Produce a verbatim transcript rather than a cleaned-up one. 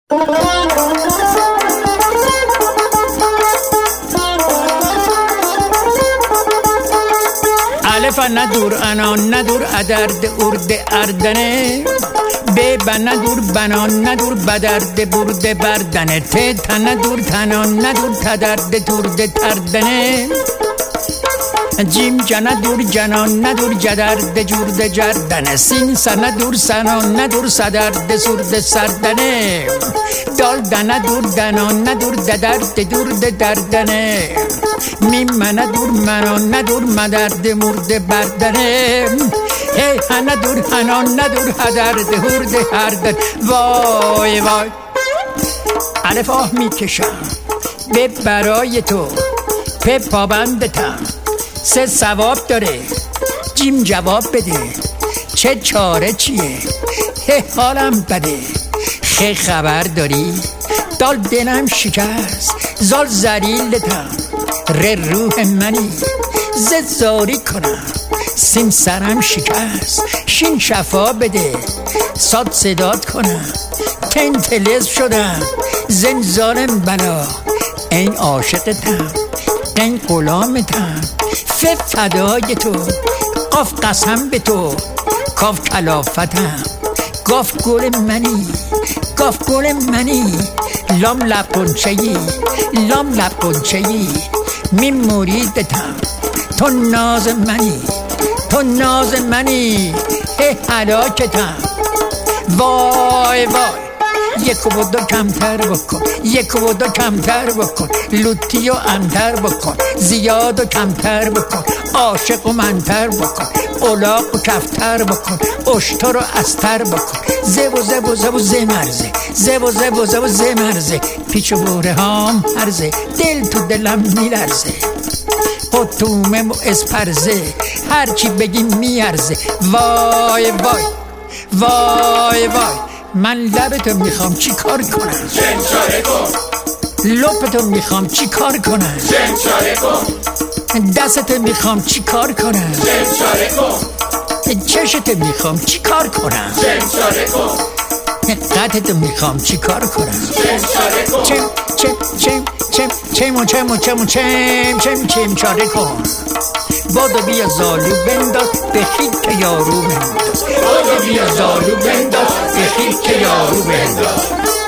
الف ندور انان ندور ادرد ارد اردنه به بندور بنان ندور بدرد برد بردنه ت تندور تنان ندور تدرد ترد تردنه جیم جن دور جنان ندور جدرد جورد جردنه سین سن دور سنان ندور صدرد سرد سردنه دال دن دور دنان ندور ددرد دورد دردنه میم من دور منان ندور مدرد مرد بردنه هی هنه دور هنان ندور هدرد هرد هردن وای وای الف آه میکشم به برای تو په پابندتم سه ثواب داره جیم جواب بده چه چاره چیه هه حالم بده خه خبر داری دال دلم شکست زال زریلتم ره روح منی زدزاری کنم سیم سرم شکست شین شفا بده ساد صداد کنم تن تلز شدم زنزارم بلا این عاشقتم این غلامتم فه فدای تو قاف قسم به تو کاف کلافتم گاف گل منی گاف گل منی لام لب قنچه‌ای لام لب قنچه‌ای می مریدتم تو ناز منی تو ناز منی اه هلاکتم وای وای یک و دو کمتر بکن یک و دو کمتر بکن لوتی و انتر بکن زیاد و کمتر بکن عاشق و منتر بکن اولاق و کفتر بکن اشتر و استر بکن زب و زب و زب و زمرزه زب و زب و زب و زمرزه پیچ و بوره هام هرزه دل تو دلم میلرزه قطومه و اسپرزه هرچی بگی میارزه وای وای وای وای من لبتو میخوام چی کار کنم جنچاره کن لپتو میخوام چی کار کنم جنچاره کن دستتو میخوام چی کار کنم جنچاره کن چشتو میخوام چی کار کنم جنچاره کن قدتو میخوام چی کار کنم جنچاره کن چم چم چم چم چم چم چم چم چم چم چاره کن بادو بیا زالو بنداز بخید که یارو بنداز بادو بیا زالو بنداز بخید که یارو بنداز